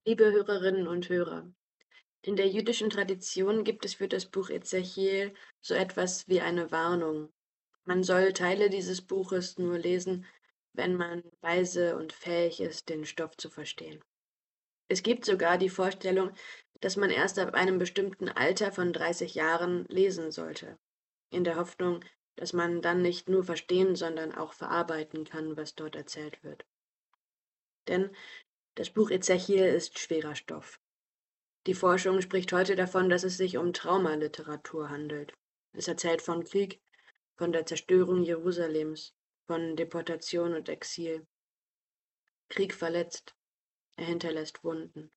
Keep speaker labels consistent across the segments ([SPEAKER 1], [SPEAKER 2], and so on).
[SPEAKER 1] Liebe Hörerinnen und Hörer, in der jüdischen Tradition gibt es für das Buch Ezechiel so etwas wie eine Warnung. Man soll Teile dieses Buches nur lesen, wenn man weise und fähig ist, den Stoff zu verstehen. Es gibt sogar die Vorstellung, dass man erst ab einem bestimmten Alter von 30 Jahren lesen sollte, in der Hoffnung, dass man dann nicht nur verstehen, sondern auch verarbeiten kann, was dort erzählt wird. Denn das Buch Ezechiel ist schwerer Stoff. Die Forschung spricht heute davon, dass es sich um Traumaliteratur handelt. Es erzählt von Krieg, von der Zerstörung Jerusalems, von Deportation und Exil. Krieg verletzt, er hinterlässt Wunden.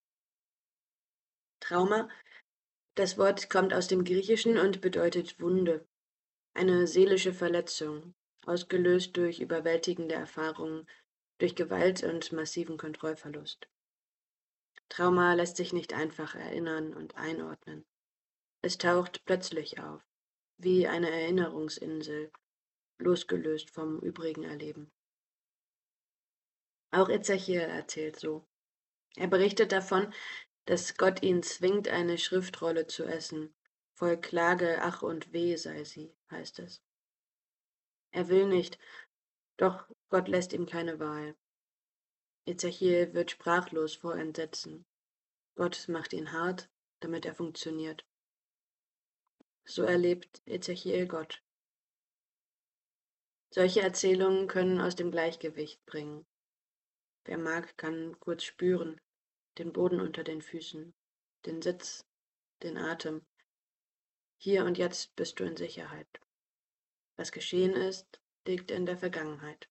[SPEAKER 1] Trauma, das Wort kommt aus dem Griechischen und bedeutet Wunde, eine seelische Verletzung, ausgelöst durch überwältigende Erfahrungen, durch Gewalt und massiven Kontrollverlust. Trauma lässt sich nicht einfach erinnern und einordnen. Es taucht plötzlich auf, wie eine Erinnerungsinsel, losgelöst vom übrigen Erleben. Auch Ezechiel erzählt so. Er berichtet davon, dass Gott ihn zwingt, eine Schriftrolle zu essen. Voll Klage, Ach und Weh sei sie, heißt es. Er will nicht, doch Gott lässt ihm keine Wahl. Ezechiel wird sprachlos vor Entsetzen. Gott macht ihn hart, damit er funktioniert. So erlebt Ezechiel Gott. Solche Erzählungen können aus dem Gleichgewicht bringen. Wer mag, kann kurz spüren, den Boden unter den Füßen, den Sitz, den Atem. Hier und jetzt bist du in Sicherheit. Was geschehen ist, liegt in der Vergangenheit.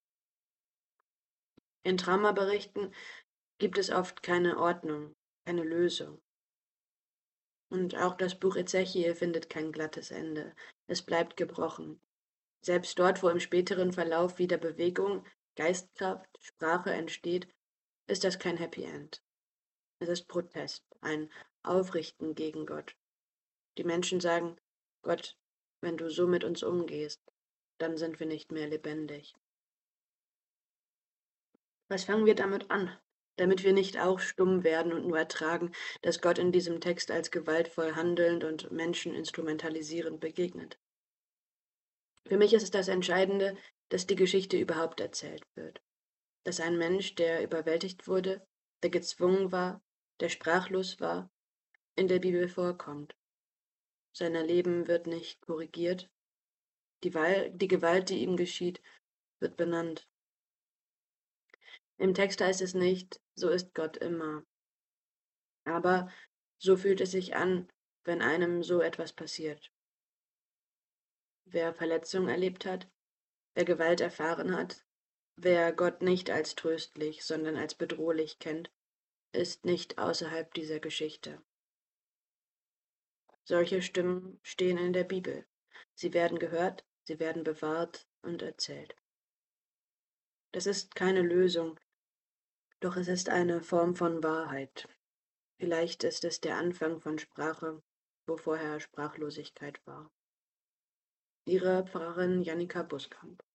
[SPEAKER 1] In Traumaberichten gibt es oft keine Ordnung, keine Lösung. Und auch das Buch Ezechiel findet kein glattes Ende. Es bleibt gebrochen. Selbst dort, wo im späteren Verlauf wieder Bewegung, Geistkraft, Sprache entsteht, ist das kein Happy End. Es ist Protest, ein Aufrichten gegen Gott. Die Menschen sagen, Gott, wenn du so mit uns umgehst, dann sind wir nicht mehr lebendig. Was fangen wir damit an, damit wir nicht auch stumm werden und nur ertragen, dass Gott in diesem Text als gewaltvoll handelnd und Menschen instrumentalisierend begegnet? Für mich ist es das Entscheidende, dass die Geschichte überhaupt erzählt wird. Dass ein Mensch, der überwältigt wurde, der gezwungen war, der sprachlos war, in der Bibel vorkommt. Sein Leben wird nicht korrigiert, die Gewalt, die ihm geschieht, wird benannt. Im Text heißt es nicht, so ist Gott immer. Aber so fühlt es sich an, wenn einem so etwas passiert. Wer Verletzung erlebt hat, wer Gewalt erfahren hat, wer Gott nicht als tröstlich, sondern als bedrohlich kennt, ist nicht außerhalb dieser Geschichte. Solche Stimmen stehen in der Bibel. Sie werden gehört, sie werden bewahrt und erzählt. Das ist keine Lösung, doch es ist eine Form von Wahrheit. Vielleicht ist es der Anfang von Sprache, wo vorher Sprachlosigkeit war. Ihre Pfarrerin Jannika Buskamp.